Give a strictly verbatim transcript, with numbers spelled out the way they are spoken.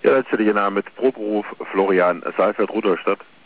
Ja, letztendlich Name mit Proberuf Florian Seifert, Rudolstadt.